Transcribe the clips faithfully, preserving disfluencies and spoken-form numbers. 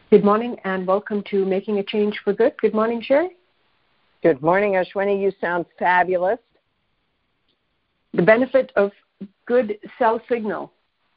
Good morning and welcome to Making a Change for Good. Good morning, Sherry. Good morning, Ashwini. You sound fabulous. The benefit of good cell signal.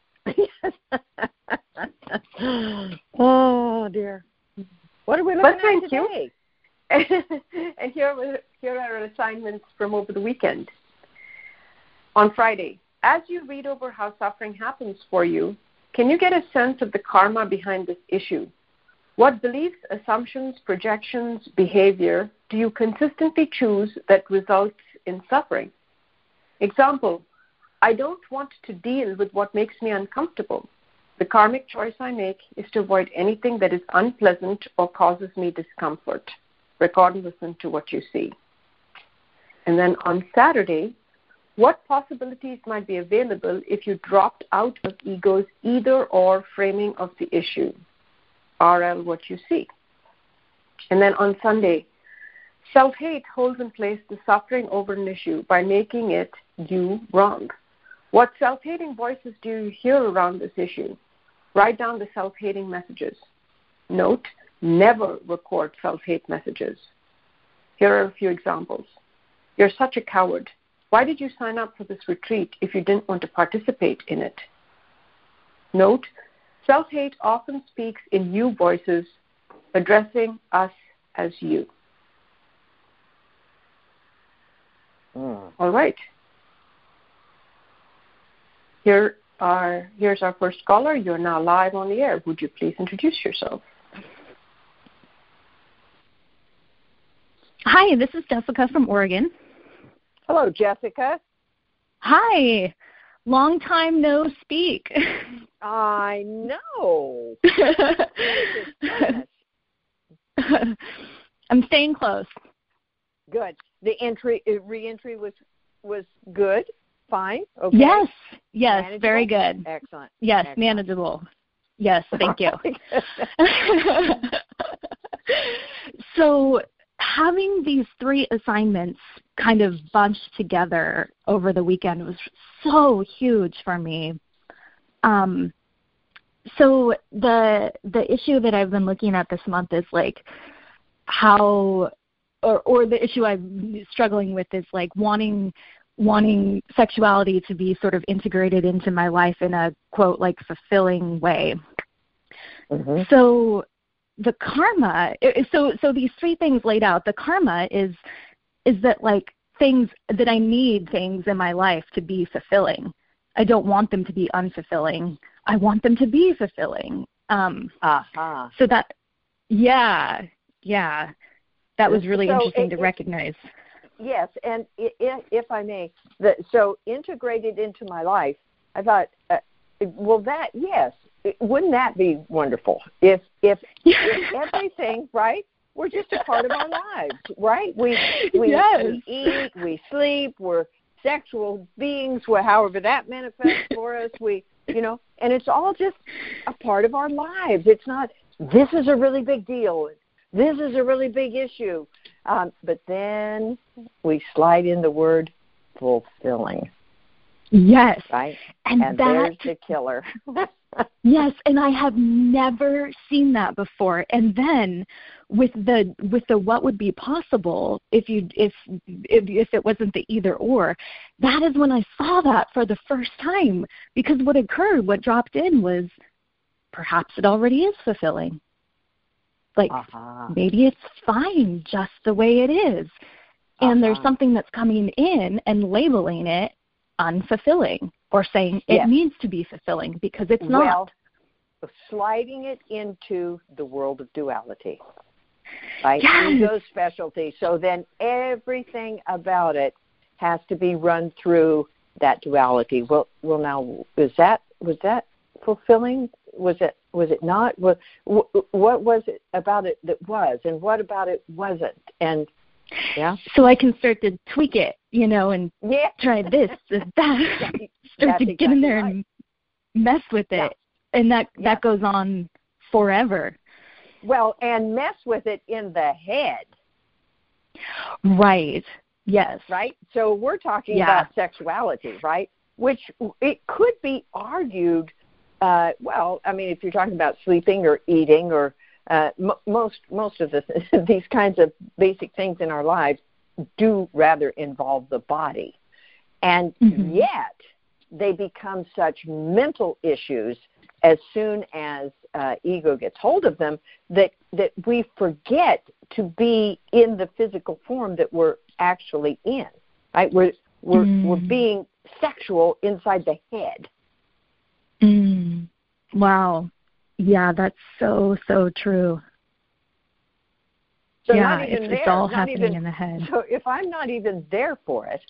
Oh, dear. What are we looking but thank at today? You. And here, are, here are our assignments from over the weekend. On Friday, as you read over how suffering happens for you, can you get a sense of the karma behind this issue? What beliefs, assumptions, projections, behavior do you consistently choose that results in suffering? Example, I don't want to deal with what makes me uncomfortable. The karmic choice I make is to avoid anything that is unpleasant or causes me discomfort. Record and listen to what you see. And then on Saturday, what possibilities might be available if you dropped out of ego's either or framing of the issue? R L, what you see. And then on Sunday, self-hate holds in place the suffering over an issue by making it you wrong. What self-hating voices do you hear around this issue? Write down the self-hating messages. Note, never record self-hate messages. Here are a few examples. You're such a coward. Why did you sign up for this retreat if you didn't want to participate in it? Note, self-hate often speaks in you voices, addressing us as you. Mm. All right. Here are, here's our first caller. You're now live on the air. Would you please introduce yourself? Hi, this is Jessica from Oregon. Hello, Jessica. Hi. Long time no speak. I know. I'm staying close. Good. The entry, uh, re-entry was was good. Fine. Okay. Yes. Yes. Manageable? Very good. Excellent. Yes. Excellent. Manageable. Yes. Thank you. So having these three assignments kind of bunched together over the weekend was so huge for me. Um, so the the issue that I've been looking at this month is like how, or, or the issue I'm struggling with is like wanting wanting sexuality to be sort of integrated into my life in a, quote, like fulfilling way. Mm-hmm. So the karma, so so these three things laid out, the karma is is that like things that I need things in my life to be fulfilling. I don't want them to be unfulfilling. I want them to be fulfilling. Um, uh-huh. So that, yeah, yeah, that was really so interesting it, to it, recognize. Yes, and if, if I may, the, so integrated into my life, I thought, uh, well, that, yes, wouldn't that be wonderful if, if, if everything, right, we're just a part of our lives, right? We, we, yes. we eat, we sleep, we're sexual beings, however that manifests for us, we, you know, and it's all just a part of our lives. It's not, this is a really big deal, this is a really big issue. Um, but then we slide in the word fulfilling. Yes. Right? And, and that, there's the killer. Yes, and I have never seen that before. And then with the with the what would be possible if you if if, if it wasn't the either or, that is when I saw that for the first time. Because what occurred, what dropped in was perhaps it already is fulfilling. Like uh-huh. maybe it's fine just the way it is. And uh-huh. there's something that's coming in and labeling it unfulfilling or saying it yes. needs to be fulfilling because it's well, not. Sliding it into the world of duality. Right? Yes. Ego's specialty. So then everything about it has to be run through that duality. Well, well now, is that, was that fulfilling? Was it was it not? What, what was it about it that was, and what about it wasn't? And yeah, so I can start to tweak it, you know, and yeah. try this, this that, start That's to get in exactly there right. and mess with it, yeah. and that yeah. that goes on forever. Well, and mess with it in the head. Right. Yes. Right. So we're talking yeah. about sexuality, right? Which it could be argued. Uh, well, I mean, if you're talking about sleeping or eating or uh, m- most most of this, these kinds of basic things in our lives do rather involve the body. And mm-hmm. yet they become such mental issues as soon as uh, ego gets hold of them that, that we forget to be in the physical form that we're actually in, right? We're, we're, mm. we're being sexual inside the head. Mm. Wow. Yeah, that's so, so true. So yeah, not even it's, there, it's all not happening even, in the head. So if I'm not even there for it,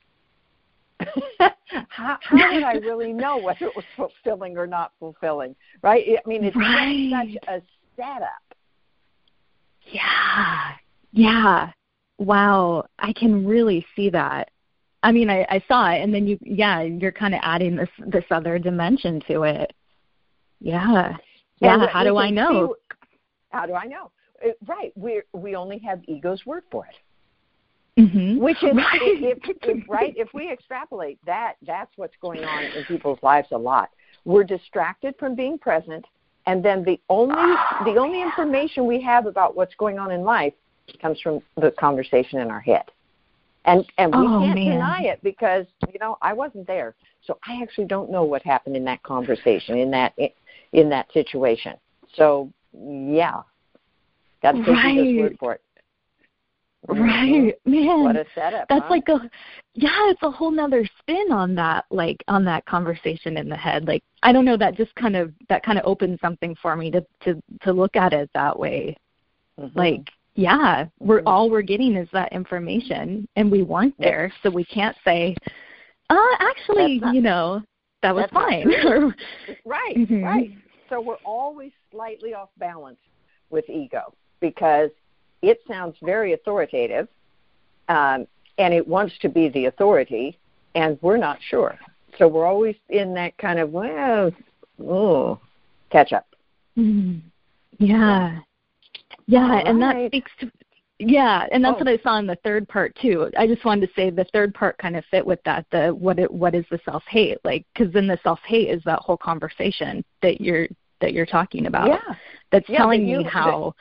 how, how would I really know whether it was fulfilling or not fulfilling, right? I mean, it's right. such a setup. Yeah, yeah. Wow, I can really see that. I mean, I, I saw it, and then you, yeah, you're kind of adding this this other dimension to it. Yeah, yeah. And how do I know? See, how do I know? It, right, we we only have ego's word for it. Mm-hmm. Which is, right. if, if, right, if we extrapolate that, that's what's going on in people's lives a lot. We're distracted from being present, and then the only oh, the only information we have about what's going on in life comes from the conversation in our head. And and we oh, can't man. deny it because, you know, I wasn't there. So I actually don't know what happened in that conversation, in that in that situation. So, yeah, got to take right. ego's word for it. Right, man. What a setup. That's huh? like a, yeah, it's a whole nother spin on that, like on that conversation in the head. Like, I don't know, that just kind of, that kind of opened something for me to, to, to look at it that way. Mm-hmm. Like, yeah, we're, mm-hmm. all we're getting is that information, and we weren't there, so we can't say, uh, actually, not, you know, that was fine. right, mm-hmm. right. So we're always slightly off balance with ego because it sounds very authoritative, um, and it wants to be the authority, and we're not sure. So we're always in that kind of, well, oh, catch up. Mm-hmm. Yeah. Yeah, right. and that speaks to, yeah, and that's oh. what I saw in the third part, too. I just wanted to say the third part kind of fit with that, the what it, what is the self-hate, like, because then the self-hate is that whole conversation that you're that you're talking about. Yeah. That's yeah, telling you, me how...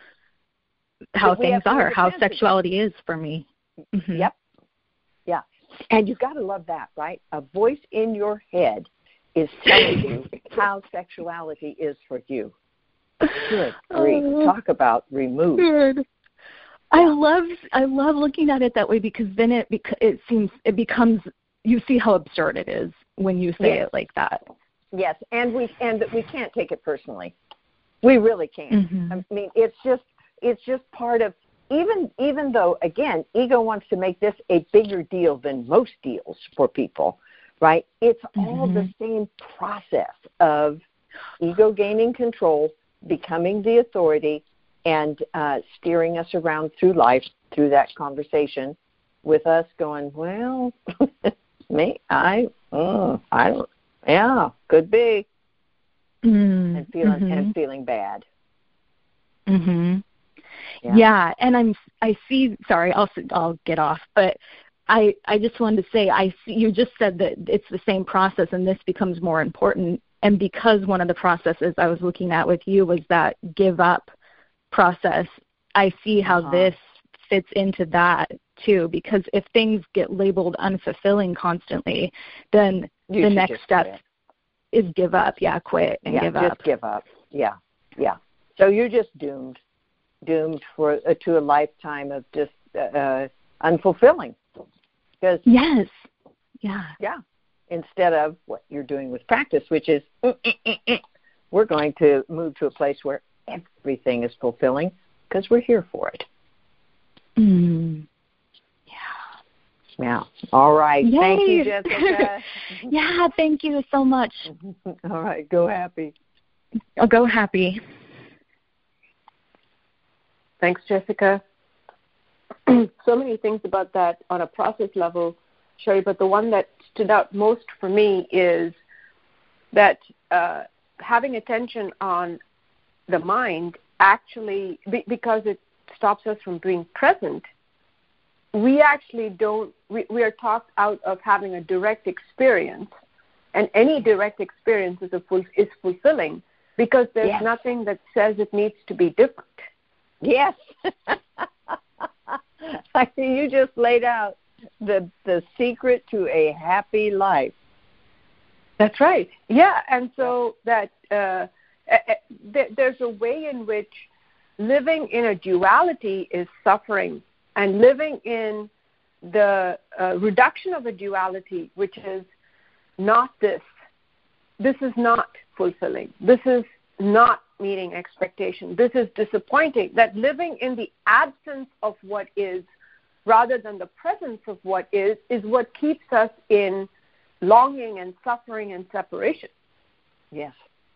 how things are, how sexuality is for me. Mm-hmm. Yep. Yeah. And you've got to love that, right? A voice in your head is telling you how sexuality is for you. Good grief. Oh, talk about remove. Good. I love I love looking at it that way because then it bec- it seems it becomes, you see how absurd it is when you say yes. it like that. Yes, and we and that we can't take it personally. We really can't. Mm-hmm. I mean, it's just It's just part of, even even though, again, ego wants to make this a bigger deal than most deals for people, right? It's mm-hmm. all the same process of ego gaining control, becoming the authority, and uh, steering us around through life through that conversation with us going, well, me, I, oh, I don't, yeah, could be, mm-hmm. and feeling mm-hmm. and feeling bad. Mm-hmm. Yeah. yeah, and I'm I see. Sorry, I'll I'll get off. But I I just wanted to say I see, you just said that it's the same process, and this becomes more important. And because one of the processes I was looking at with you was that give up process, I see how uh-huh. this fits into that too. Because if things get labeled unfulfilling constantly, then you the next step quit. is give up. Yeah, quit and yeah, give just up. Just give up. Yeah, yeah. So you're just doomed. doomed for uh, to a lifetime of just uh, unfulfilling. Because yes, yeah, yeah. Instead of what you're doing with practice, which is mm, mm, mm, mm, we're going to move to a place where everything is fulfilling because we're here for it. Mm. Yeah. Yeah. All right. Yay. Thank you, Jessica. yeah. Thank you so much. All right. Go happy. I'll go happy. Thanks, Jessica. So many things about that on a process level, Sherry, but the one that stood out most for me is that uh, having attention on the mind actually, be, because it stops us from being present, we actually don't, we, we are talked out of having a direct experience, and any direct experience is, a full, is fulfilling because there's yes. nothing that says it needs to be different. Yes. I mean, you just laid out the the secret to a happy life. That's right. Yeah, and so that uh, uh, th- there's a way in which living in a duality is suffering, and living in the uh, reduction of a duality, which is not this. This is not fulfilling. This is not meeting expectation. This is disappointing. That living in the absence of what is rather than the presence of what is is what keeps us in longing and suffering and separation. Yes.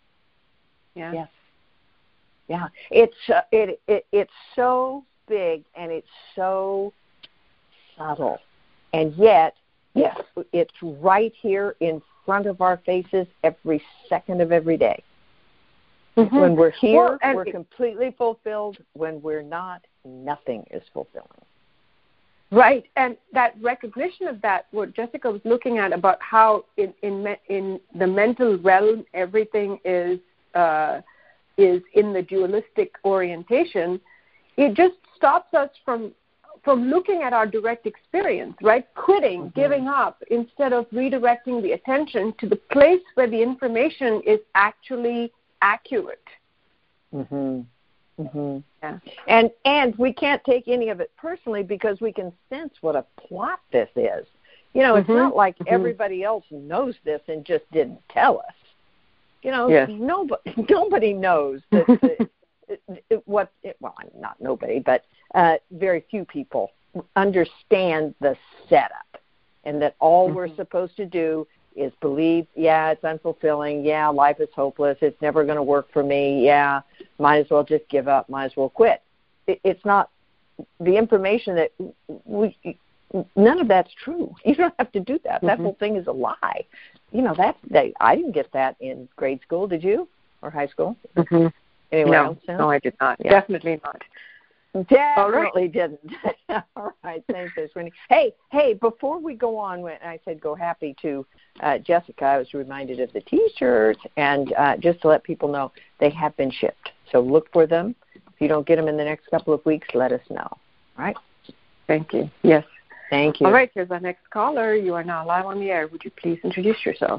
Yeah. Yes. Yeah. It's uh, it, it it's so big and it's so subtle, and yet yes, it's right here in front of our faces every second of every day. Mm-hmm. When we're here, well, we're completely fulfilled. When we're not, nothing is fulfilling. Right, and that recognition of that, what Jessica was looking at about how in in, in the mental realm everything is uh, is in the dualistic orientation, it just stops us from from looking at our direct experience, right? Quitting, mm-hmm. giving up, instead of redirecting the attention to the place where the information is actually accurate. Mm-hmm. Mm-hmm. Yeah. And and we can't take any of it personally because we can sense what a plot this is. You know, it's mm-hmm. not like mm-hmm. everybody else knows this and just didn't tell us. You know, yes. nobody nobody knows that the, it, it, what. It, well, not nobody, but uh, very few people understand the setup, and that all mm-hmm. we're supposed to do is believe, yeah, it's unfulfilling, yeah, life is hopeless, it's never going to work for me, yeah, might as well just give up, might as well quit. It, it's not the information that we, none of that's true. You don't have to do that. Mm-hmm. That whole thing is a lie. You know, that, that I didn't get that in grade school, did you? Or high school? Mm-hmm. Anyone no, else? No, I did not. Yeah. Definitely not. Definitely didn't. All right, thanks, Sweeney. Hey, hey, before we go on, when I said go happy to uh, Jessica, I was reminded of the T-shirts, and uh, just to let people know, they have been shipped. So look for them. If you don't get them in the next couple of weeks, let us know. All right? Thank you. Yes. Thank you. All right, here's our next caller. You are now live on the air. Would you please introduce yourself?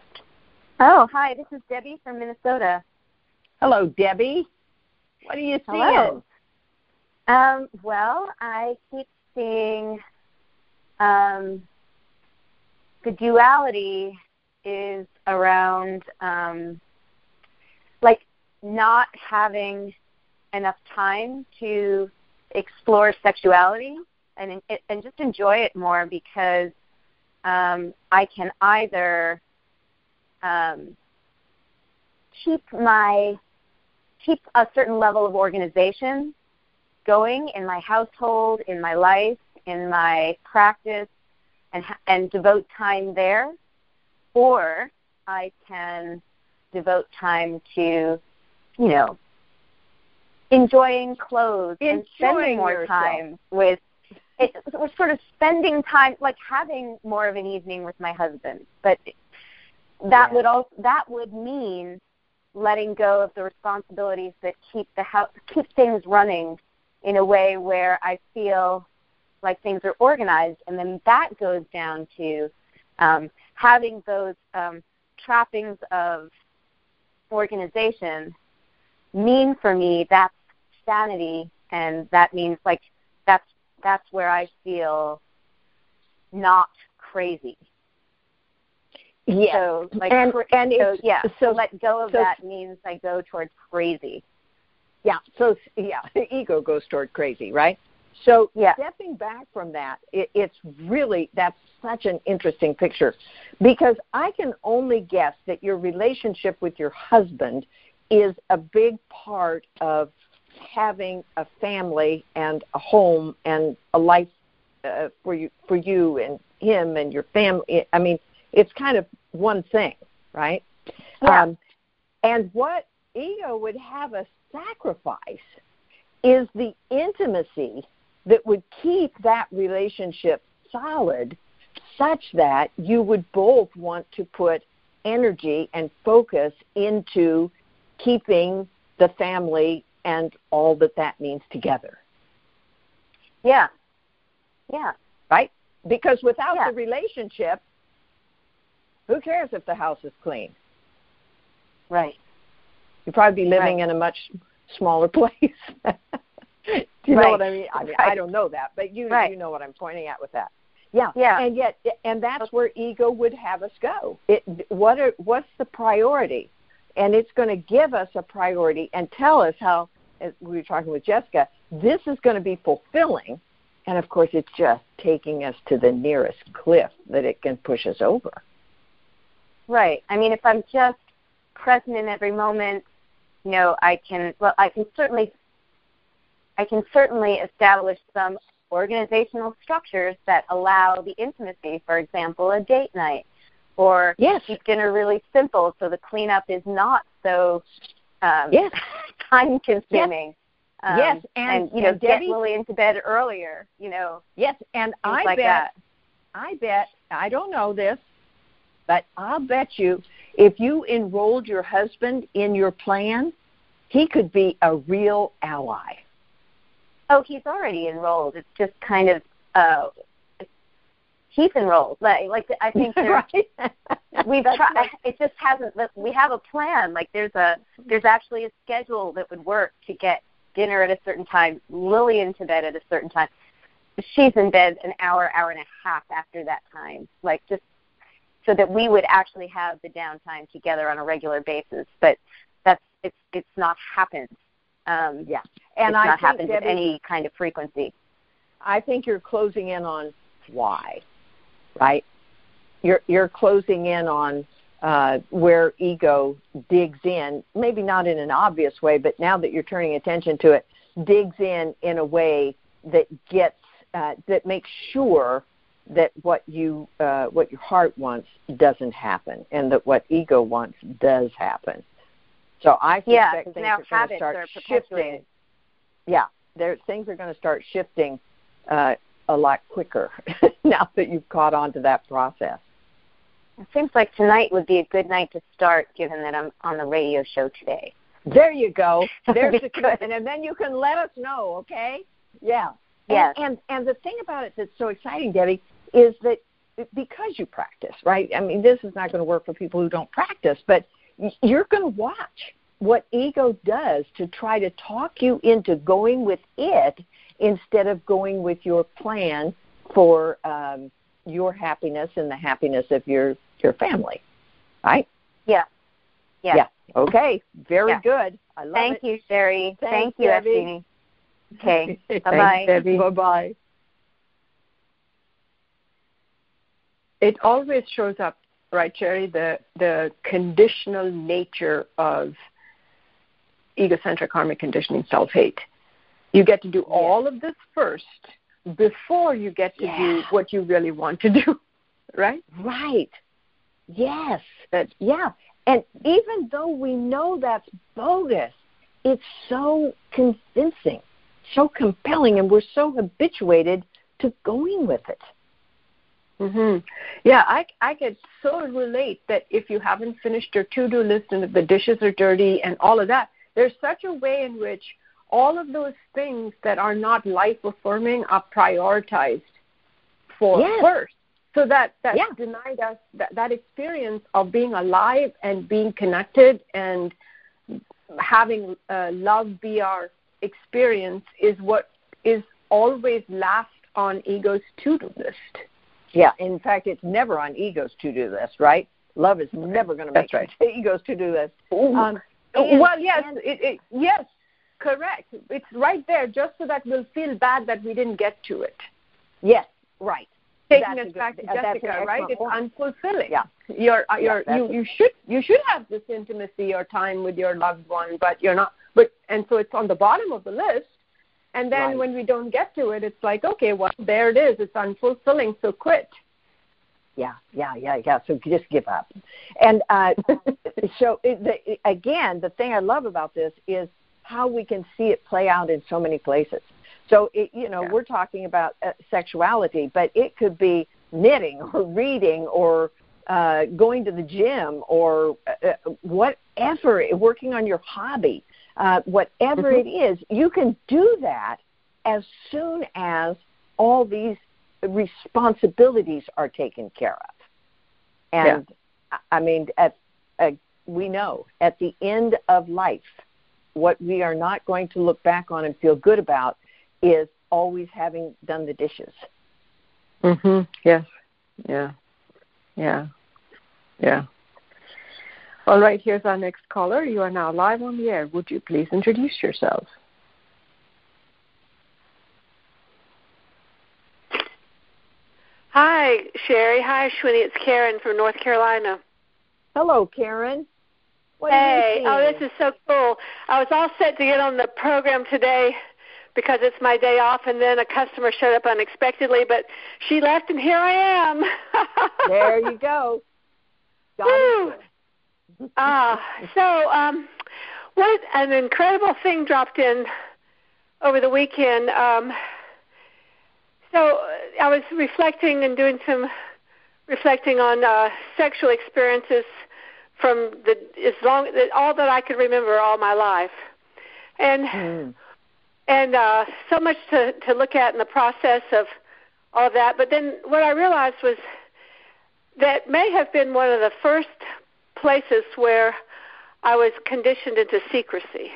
Oh, hi, this is Debbie from Minnesota. Hello, Debbie. What are you seeing? Hello. Um, well, I keep seeing um, the duality is around um, like not having enough time to explore sexuality and and just enjoy it more because um, I can either um, keep my keep a certain level of organization going in my household, in my life, in my practice, and and devote time there, or I can devote time to, you know, enjoying clothes enjoying and spending more yourself. time with, it, we're sort of spending time, like having more of an evening with my husband. But that yeah. would also, that would mean letting go of the responsibilities that keep the house, keep things running in a way where I feel like things are organized, and then that goes down to um, having those um, trappings of organization mean for me that's sanity, and that means like that's that's where I feel not crazy. Yeah, so, like, and, and so, yeah, so let go of so, that means I go towards crazy. Yeah, so, yeah, the ego goes toward crazy, right? So yeah. stepping back from that, it, it's really, that's such an interesting picture because I can only guess that your relationship with your husband is a big part of having a family and a home and a life uh, for you, for you and him and your family. I mean, it's kind of one thing, right? Yeah. Um, and what ego would have us sacrifice is the intimacy that would keep that relationship solid such that you would both want to put energy and focus into keeping the family and all that that means together. Yeah. Yeah. Right? Because without yeah. the relationship, who cares if the house is clean? Right. You'd probably be living right. in a much smaller place. Do you right. know what I mean? I mean, right. I don't know that, but you right. you know what I'm pointing at with that. Yeah. Yeah. And yet, and that's where ego would have us go. It what are, what's the priority? And it's going to give us a priority and tell us how, as we were talking with Jessica, this is going to be fulfilling. And of course, it's just taking us to the nearest cliff that it can push us over. Right. I mean, if I'm just present in every moment, you know, I can, well, I can certainly, I can certainly establish some organizational structures that allow the intimacy, for example, a date night, or yes. keep dinner really simple so the cleanup is not so um, yes. time-consuming. Yes. Um, yes, and, and you know, and get Debbie, Lily into bed earlier. You know. Yes, and I like bet, that. I bet, I don't know this, but I'll bet you, if you enrolled your husband in your plan, he could be a real ally. Oh, he's already enrolled. It's just kind of uh, he's enrolled. Like, like I think right. we've tried. It just hasn't. We have a plan. Like there's a there's actually a schedule that would work to get dinner at a certain time, Lily into bed at a certain time. She's in bed an hour, hour and a half after that time. Like just so that we would actually have the downtime together on a regular basis. But that's it's it's not happened. Um, yeah, and it's I not think, happened Debbie, at any kind of frequency. I think you're closing in on why, right? You're you're closing in on uh, where ego digs in, maybe not in an obvious way, but now that you're turning attention to it, digs in in a way that gets uh, that makes sure that what you uh, what your heart wants doesn't happen, and that what ego wants does happen. So I suspect yeah, things now are going to start shifting. Yeah, there things are going to start shifting uh, a lot quicker now that you've caught on to that process. It seems like tonight would be a good night to start, given that I'm on the radio show today. There you go. There's the good. And then you can let us know, okay? Yeah. Yes. And, and and the thing about it that's so exciting, Debbie, is that because you practice, right? I mean, this is not going to work for people who don't practice, but you're going to watch what ego does to try to talk you into going with it instead of going with your plan for um, your happiness and the happiness of your, your family, right? Yeah. Yeah. Yeah. Okay. Very yeah. good. I love Thank it. Thank you, Sherry. Thanks, Thank you, Debbie. Epstein. Okay. Bye-bye. Debbie. Bye-bye. It always shows up, right, Sherry, the, the conditional nature of egocentric karmic conditioning, self-hate. You get to do yeah. all of this first before you get to yeah. do what you really want to do, right? Right. Yes. That, yeah. And even though we know that's bogus, it's so convincing, so compelling, and we're so habituated to going with it. Mm-hmm. Yeah, I, I could so relate that if you haven't finished your to-do list and if the dishes are dirty and all of that, there's such a way in which all of those things that are not life-affirming are prioritized for yes. first. So that, that yeah. denied us that, that experience of being alive and being connected and having uh, love be our experience is what is always last on ego's to-do list. Yeah, in fact, it's never on ego's to-do list, right? Love is never going to make right. ego's to-do list. Um, and, well, yes, and, it, it, yes, correct. It's right there just so that we'll feel bad that we didn't get to it. Yes, right. Taking that's us good, back to uh, Jessica, right? It's point. unfulfilling. Yeah. You're, uh, you're, yeah, you, you should you should have this intimacy or time with your loved one, but you're not. But and so it's on the bottom of the list. And then right. when we don't get to it, it's like, okay, well, there it is. It's unfulfilling, so quit. Yeah, yeah, yeah, yeah. So just give up. And uh, so, it, the, again, the thing I love about this is how we can see it play out in so many places. So, it, you know, yeah. we're talking about uh, sexuality, but it could be knitting or reading or uh, going to the gym or uh, whatever, working on your hobby. uh, whatever mm-hmm. it is, you can do that as soon as all these responsibilities are taken care of. And, yeah. I mean, at, uh, we know at the end of life, what we are not going to look back on and feel good about is always having done the dishes. Mm-hmm. Yes. Yeah. Yeah. Yeah. All right, here's our next caller. You are now live on the air. Would you please introduce yourself? Hi, Sherry. Hi, Shwini. It's Karen from North Carolina. Hello, Karen. What hey, oh, this is so cool. I was all set to get on the program today because it's my day off, and then a customer showed up unexpectedly, but she left, and here I am. There you go. Got Woo! Ah, uh, so um, what an incredible thing dropped in over the weekend. Um, so I was reflecting and doing some reflecting on uh, sexual experiences from the as long all that I could remember all my life, and mm. and uh, so much to to look at in the process of all of that. But then what I realized was that may have been one of the first places where I was conditioned into secrecy.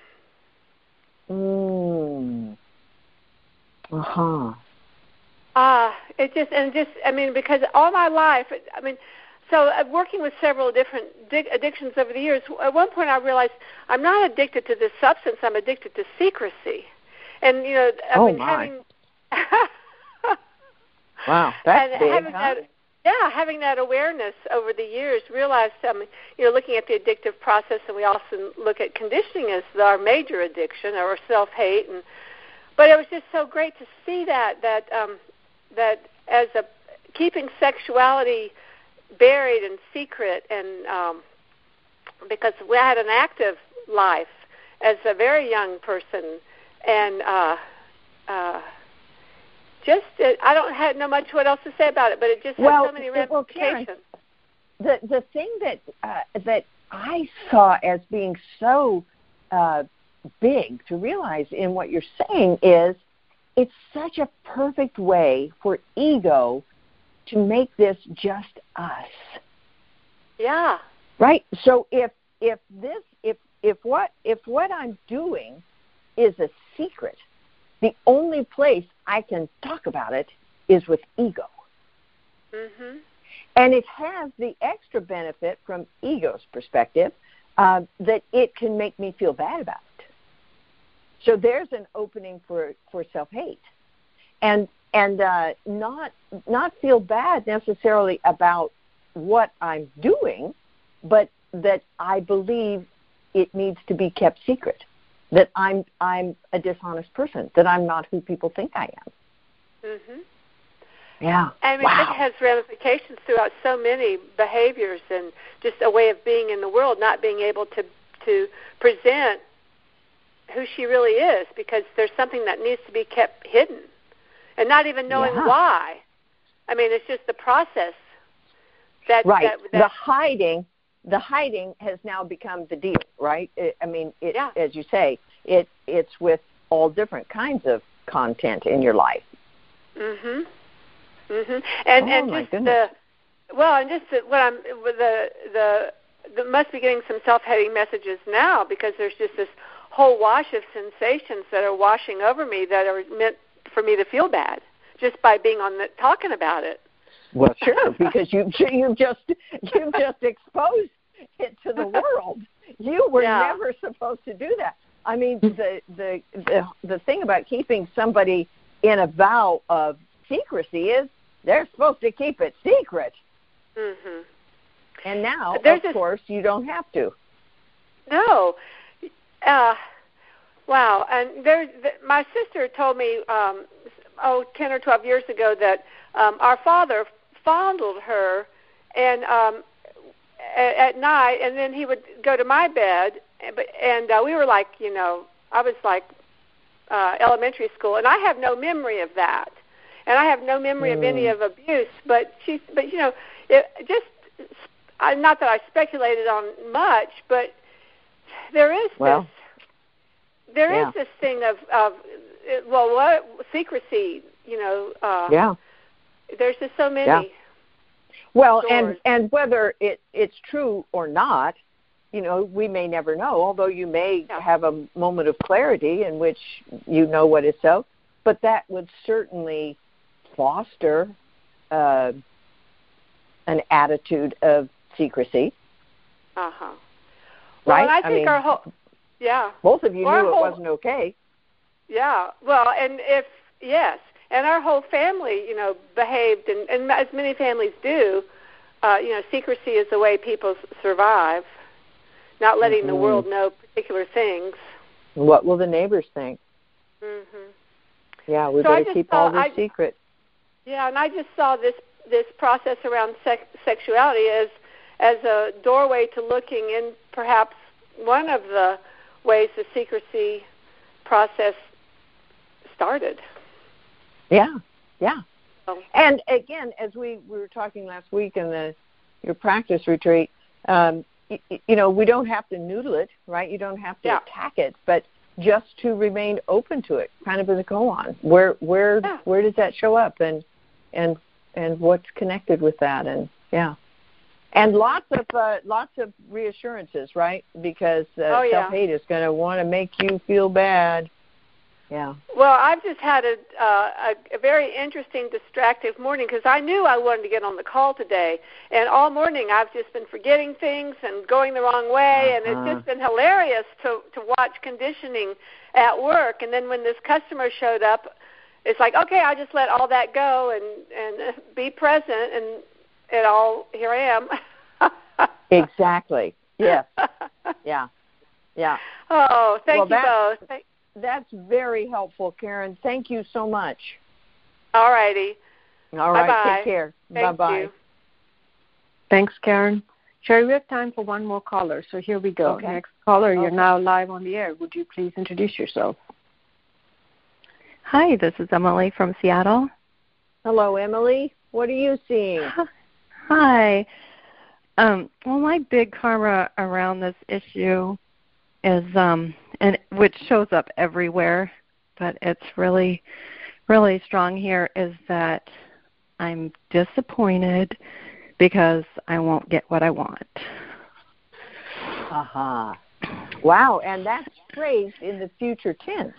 Mm. Uh-huh. Ah, uh, it just, and just, I mean, because all my life, I mean, so uh, working with several different di- addictions over the years, at one point I realized I'm not addicted to this substance, I'm addicted to secrecy. And, you know, I oh mean, my. having... wow, that's and big, having huh? that, yeah, having that awareness over the years, realized, um, you know, looking at the addictive process, and we also look at conditioning as our major addiction, or self-hate, and but it was just so great to see that, that, um, that as a keeping sexuality buried and secret, and um, because we had an active life as a very young person, and uh, uh, just uh, I don't have, know much what else to say about it, but it just well, has so many ramifications. Well, Karen, the the thing that uh, that I saw as being so uh, big to realize in what you're saying is it's such a perfect way for ego to make this just us. Yeah. Right? So if if this if if what if what I'm doing is a secret, the only place I can talk about it is with ego. Mhm. And it has the extra benefit from ego's perspective uh, that it can make me feel bad about it. So there's an opening for, for self-hate, and and uh, not not feel bad necessarily about what I'm doing, but that I believe it needs to be kept secret, that I'm I'm a dishonest person, that I'm not who people think I am. Mhm. Yeah. I mean, wow. it has ramifications throughout so many behaviors and just a way of being in the world, not being able to to present who she really is, because there's something that needs to be kept hidden, and not even knowing yeah. why. I mean, it's just the process. That, right. That, that, the hiding, the hiding has now become the deal, right? It, I mean, it, yeah. as you say, it it's with all different kinds of content in your life. Mhm. Mhm. And oh, and my just goodness. the well, and just the, what I'm with the the the must be getting some self-hating messages now, because there's just this whole wash of sensations that are washing over me that are meant for me to feel bad just by being on the talking about it. Well, sure, because you you just you just exposed it to the world. You were yeah. never supposed to do that. I mean, the, the the the thing about keeping somebody in a vow of secrecy is they're supposed to keep it secret. Mhm. And now, There's of this, course, you don't have to. No. Uh, wow. And there, the, my sister told me, um, oh, ten or twelve years ago that um, our father fondled her and um, at, at night, and then he would go to my bed, and, and uh, we were like, you know, I was like uh, elementary school, and I have no memory of that. And I have no memory mm. of any of abuse, but she, but you know, it just, I, not that I speculated on much, but there is well, this there yeah. is this thing of, of well, what secrecy, you know. Uh, yeah. There's just so many. Yeah. Well, doors. and and whether it it's true or not, you know, we may never know. Although you may yeah. have a moment of clarity in which you know what is so, but that would certainly foster uh, an attitude of secrecy. Uh huh. Right. Well, and I think I mean, our whole yeah. Both of you well, knew it whole, wasn't okay. Yeah. Well, and if yes. And our whole family, you know, behaved, and, and as many families do, uh, you know, secrecy is the way people survive, not letting mm-hmm. the world know particular things. What will the neighbors think? Mm-hmm. Yeah, we so better keep saw, all this I, secret. Yeah, and I just saw this this process around sex, sexuality as as a doorway to looking in perhaps one of the ways the secrecy process started. Yeah, yeah. Oh. And again, as we, we were talking last week in the your practice retreat, um, you, you know, we don't have to noodle it, right? You don't have to yeah. attack it, but just to remain open to it, kind of as a go-on. Where where yeah. where does that show up, and and and what's connected with that, and yeah, and lots of uh, lots of reassurances, right? Because uh, oh, yeah. self-hate is going to want to make you feel bad. Yeah. Well, I've just had a, uh, a, a very interesting, distractive morning because I knew I wanted to get on the call today. And all morning I've just been forgetting things and going the wrong way. Uh-huh. And it's just been hilarious to, to watch conditioning at work. And then when this customer showed up, it's like, okay, I just let all that go and, and be present. And it all, here I am. Exactly. Yes. Yeah. Yeah. Oh, thank well, you that, both. Thank- That's very helpful, Karen. Thank you so much. All righty. All right. Bye-bye. Take care. Thank Bye-bye. You. Thanks, Karen. Sherry, we have time for one more caller, so here we go. Okay. Next caller, you're okay. now live on the air. Would you please introduce yourself? Hi, this is Emily from Seattle. Hello, Emily. What are you seeing? Hi. Um, well, my big karma around this issue is, um, and which shows up everywhere, but it's really, really strong here, is that I'm disappointed because I won't get what I want. Aha. Uh-huh. Wow, and that's phrased in the future tense.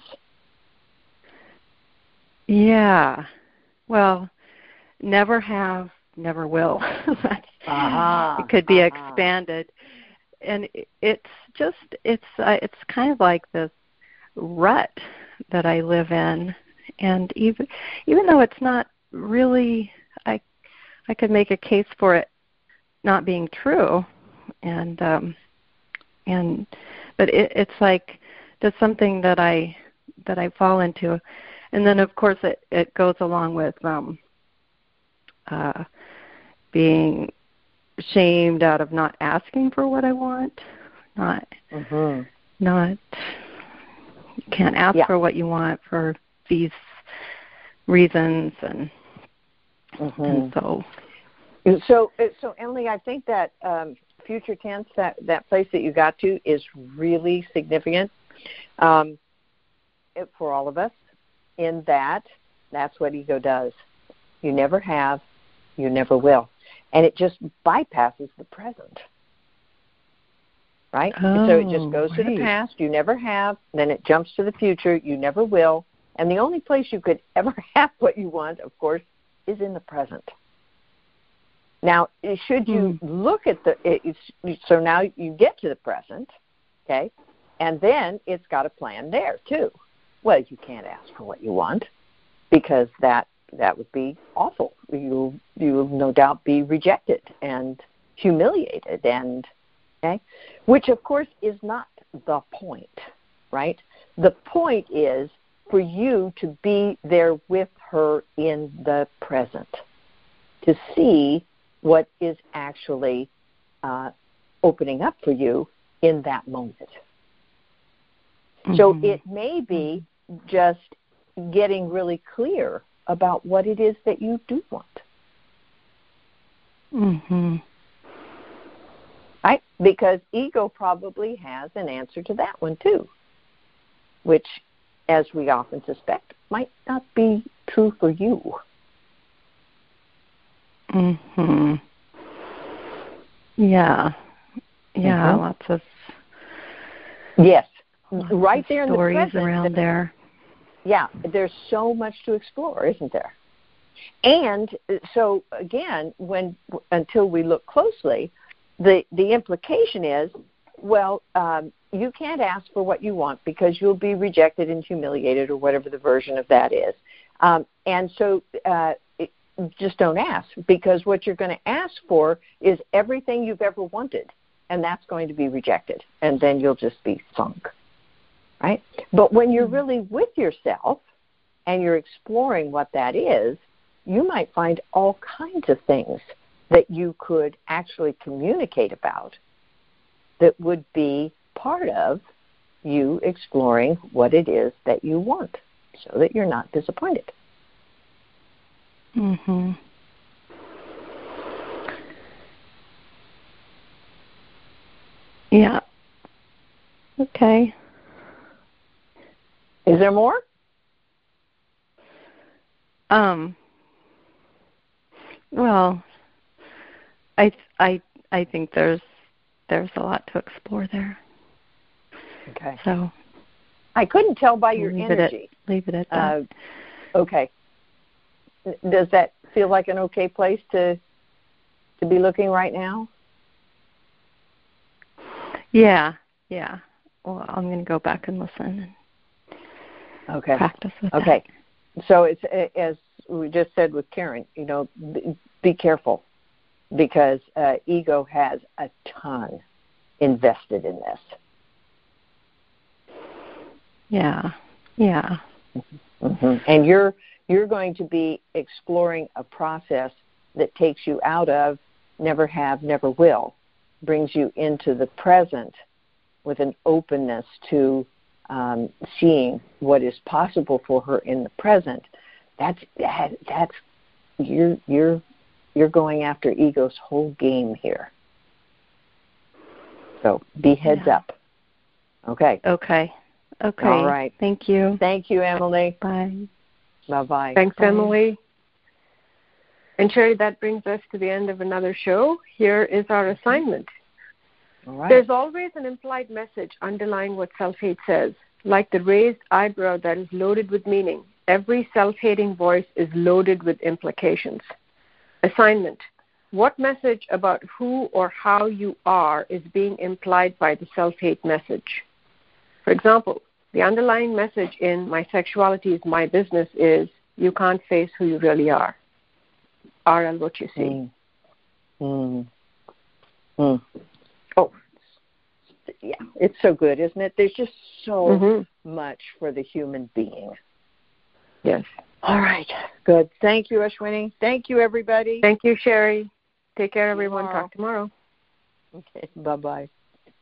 Yeah. Well, never have, never will. That's, uh-huh. It could be uh-huh. expanded. And it's just, it's uh, it's kind of like this rut that I live in. And even even though it's not really, I I could make a case for it not being true. And, um, and but it, it's like just something that I that I fall into. And then, of course, it, it goes along with um, uh, being shamed out of not asking for what I want. Not, mm-hmm. not, you can't ask yeah. for what you want for these reasons, and, mm-hmm. and so. So, so Emily, I think that um, future tense, that, that place that you got to, is really significant um, for all of us. In that, that's what ego does. You never have, you never will. And it just bypasses the present. Right? Oh, so it just goes right. to the past, you never have, then it jumps to the future, you never will. And the only place you could ever have what you want, of course, is in the present. Now, should you mm. look at the, it's, so now you get to the present, okay, and then it's got a plan there, too. Well, you can't ask for what you want because that that would be awful. You'll you'll no doubt be rejected and humiliated, and okay, which of course is not the point, right? The point is for you to be there with her in the present, to see what is actually uh, opening up for you in that moment. Mm-hmm. So it may be just getting really clear about what it is that you do want. Mm-hmm. Right? Because ego probably has an answer to that one too. which, as we often suspect, might not be true for you. Mhm. Yeah. Yeah, mm-hmm. lots of Yes. lots right of there in the stories present, around there. Yeah, there's so much to explore, isn't there? And so again, when until we look closely, the the implication is, well, um, you can't ask for what you want because you'll be rejected and humiliated, or whatever the version of that is. Um, and so uh, it, just don't ask, because what you're going to ask for is everything you've ever wanted, and that's going to be rejected, and then you'll just be sunk, right? But when you're really with yourself and you're exploring what that is, you might find all kinds of things that you could actually communicate about that would be part of you exploring what it is that you want, so that you're not disappointed. Mhm. Yeah. Okay. Is there more? Um. Well, I I I think there's there's a lot to explore there. Okay. So I couldn't tell by your leave energy. It at, leave it at that. Uh, okay. Does that feel like an okay place to to be looking right now? Yeah. Yeah. Well, I'm going to go back and listen and okay. practice with okay. that. So it's as we just said with Karen, you know, be careful, because uh, ego has a ton invested in this. Yeah, yeah. Mm-hmm. And you're you're going to be exploring a process that takes you out of never have, never will, brings you into the present with an openness to um, seeing what is possible for her in the present. That's that, that's you're you're you're going after ego's whole game here. So be heads yeah. up. Okay. Okay. Okay. All right. Thank you. Thank you, Emily. Bye. Bye-bye. Thanks, Bye. Emily. And Sherry, that brings us to the end of another show. Here is our assignment. All right. There's always an implied message underlying what self-hate says, like the raised eyebrow that is loaded with meaning. Every self-hating voice is loaded with implications. Assignment. What message about who or how you are is being implied by the self-hate message? For example, the underlying message in my sexuality is my business is you can't face who you really are. R L, what you see. Mm. Mm. Mm. Oh, yeah, it's so good, isn't it? There's just so mm-hmm. much for the human being. Yes. All right. Good. Thank you, Ashwini. Thank you, everybody. Thank you, Sherry. Take care, everyone. Tomorrow. Talk tomorrow. Okay. Bye-bye.